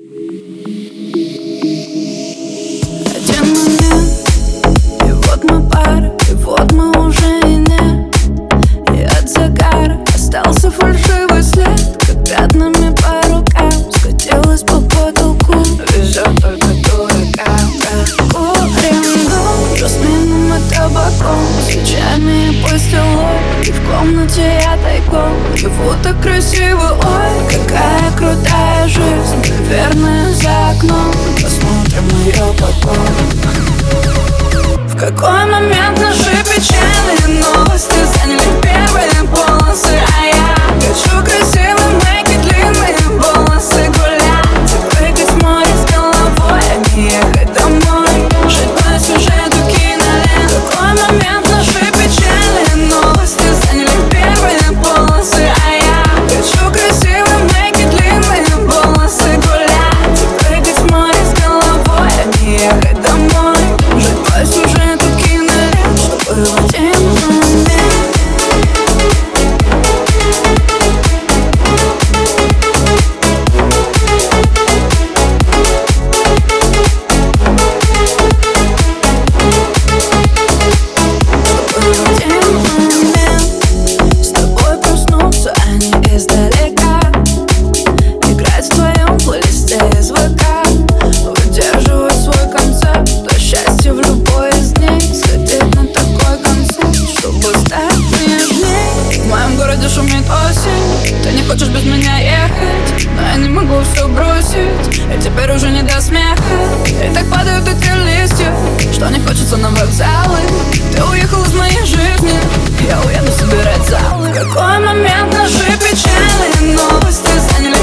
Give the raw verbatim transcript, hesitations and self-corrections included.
Один момент, и вот мы пара, и вот мы уже и нет. И от загара остался фальшивый след, как пятнами по рукам скатилась по потолку. Везет только дуракам. Курим дом жасмином и табаком, свечами и пастилой. И в комнате я тайком живу так красиво. Ой, какая крутая жизнь, наверное, за окном. Посмотрим ее потом. В какой момент наши печальные новости заняли первые полосы, а я хочу красивые майки, длинные волосы, гулять и прыгать в море с головой, а не ехать домой, жить по сюжету кинолент. В какой момент наши печальные новости заняли первые полосы, а я хочу красивые майки, длинные волосы, гулять и прыгать в море с головой, а не ехать домой, жить по сюжету кинолент, чтобы в один момент. С тобой проснуться, а не издалека. Играть в твоем плейлисте из ВК. Выдерживать свой концепт, то счастье в любой из дней. Сходить на такой концерт, чтобы стать нежней. В моем городе шумит осень, ты не хочешь без меня ехать, но я не могу все бросить, и теперь уже не до смеха. И так падают эти листья, что не хочется на вокзалы. Ты уехал из моей жизни, я уеду собирать залы. В какой момент наши печальные новости заняли